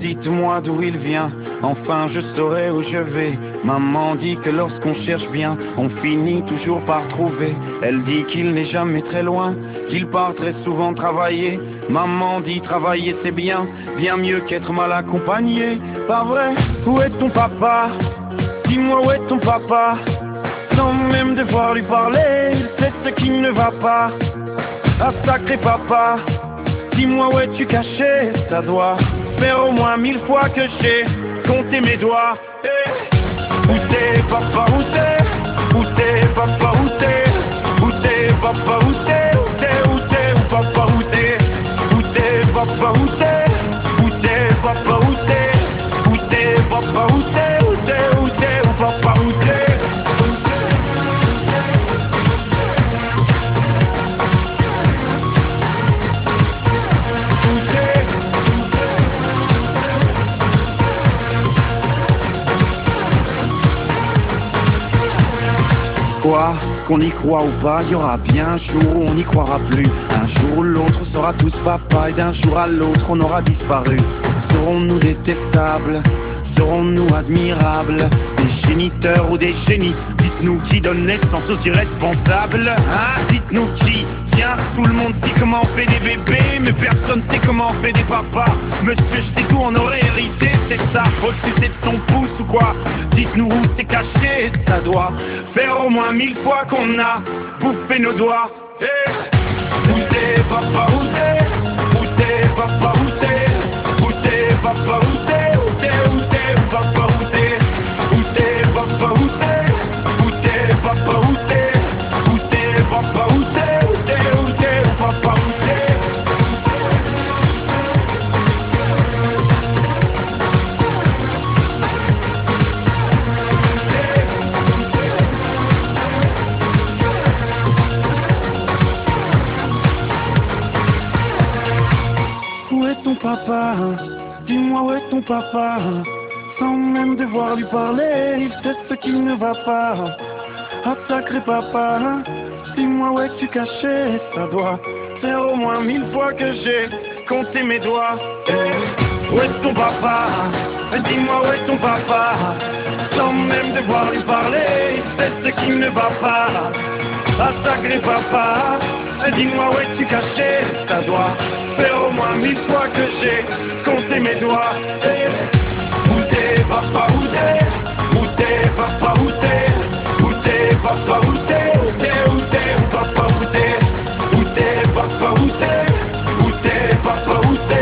dites-moi d'où il vient, enfin je saurai où je vais. Maman dit que lorsqu'on cherche bien, on finit toujours par trouver. Elle dit qu'il n'est jamais très loin, qu'il part très souvent travailler. Maman dit travailler c'est bien, bien mieux qu'être mal accompagné. Pas vrai? Où est ton papa? Dis-moi où est ton papa? Sans même devoir lui parler, il sait ce qui ne va pas. Ah sacré papa, dis-moi où es-tu caché? Ça doit faire au moins 1000 fois que j'ai compté mes doigts. Où t'es papa, où t'es? Où t'es papa, où t'es? Où t'es papa, où t'es? Où t'es, où t'es, où papa, où t'es? Où t'es papa, où t'es? Où t'es papa, où t'es? Où t'es papa, où t'es? Où t'es, où t'es, où papa, où t'es? Quoi, qu'on y croit ou pas, il y aura bien un jour où on n'y croira plus. Un jour où l'autre on sera tous papa et d'un jour à l'autre on aura disparu. Serons-nous détestables? Serons-nous admirables? Des géniteurs ou des génies? Dites-nous qui donne naissance aux irresponsables. Hein? Dites-nous qui? Tiens, tout le monde sait comment on fait des bébés, mais personne sait comment on fait des papas. Monsieur, je sais tout, on aurait hérité, c'est ça. Faut le sucer de son pouce ou quoi? Dites-nous où c'est caché, ça doit faire au moins 1000 fois qu'on a bouffé nos doigts. Où t'es papa, où t'es? Où t'es papa, où t'es? Où t'es papa, où t'es? Où t'es, où t'es, où papa, où t'es? Où t'es papa, où t'es? Où t'es papa, où t'es? Où t'es papa, où t'es? Où t'es, où t'es, où papa, où t'es? Où est ton papa? Dis-moi où est ton papa? Sans même devoir lui parler, il sait ce qui ne va pas. Ah sacré papa, dis-moi où es-tu caché? Ça doit faire au moins 1000 fois que j'ai compté mes doigts. Où est ton papa? Dis-moi où est ton papa? Sans même devoir lui parler, il sait ce qui ne va pas. Ah sacré papa, dis-moi où es-tu caché? Ça doit faire au moins 1000 fois que j'ai compté mes doigts. Où t'es papa, où t'es? Où t'es papa, où t'es? Où t'es papa, où t'es? Où t'es, où t'es, où papa, où t'es? Où t'es papa, où t'es? Où t'es papa, où t'es?